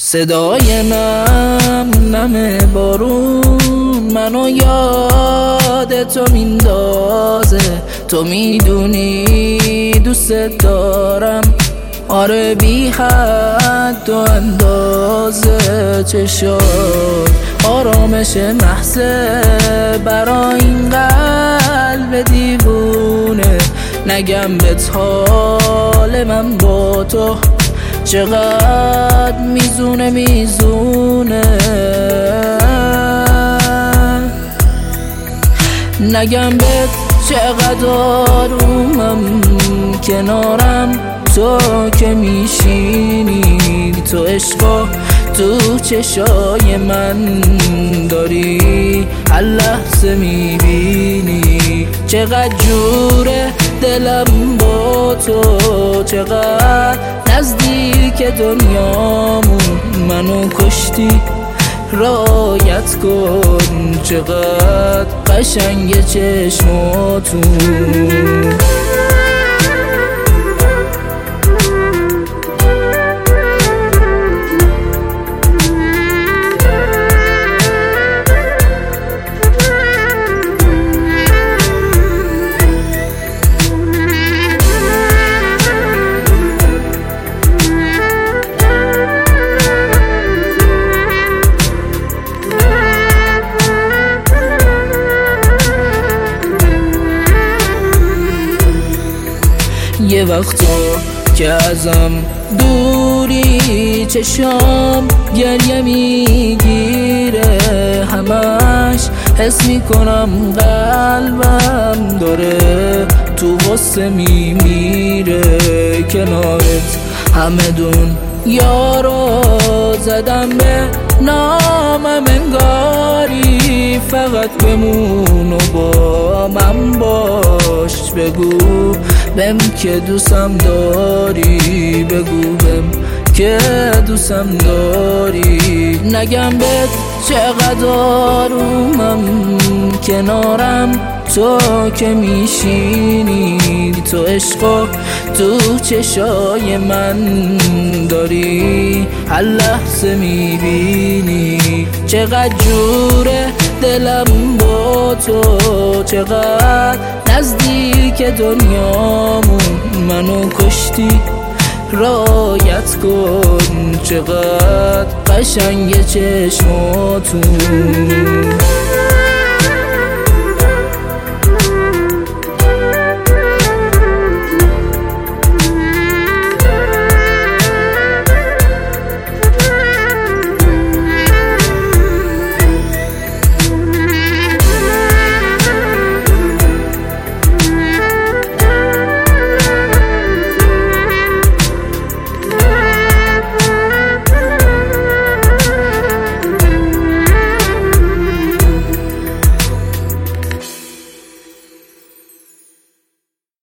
صدای نم نم بارون منو یاد تو میندازه. تو میدونی دوست دارم، آره بی حد و اندازه. چشات آرامش محضه برای این قلب دیوونه. نگم بهت حال من با تو چقدر میزونه نگم بهت چقدر آرومم کنارم. تو که میشینی تو عشقا تو چشای من داری، هر لحظه میبینی چقدر جوره دلم با تو، چقدر نزدیک دنیامون. منو کشتی رایت کن، چقدر قشنگ چشماتون. یه وقتا که ازم دوری چشام گریه میگیره، همش حس میکنم قلبم داره تو غصه میمیره. کنارت همه دنیا رو زدم به نامم انگاری، فقط بمون و با من باش. بگو بهم که دوستم داری، بگو بهم که دوستم داری. نگم بهت چقدر آرومم کنارم. تو که میشینی تو عشقا تو چشای من داری، هر لحظه میبینی چقدر جوره دلم با تو، چقدر نزدیک دنیامون. منو کشتی رایت کن، چقدر قشنگ چشماتون.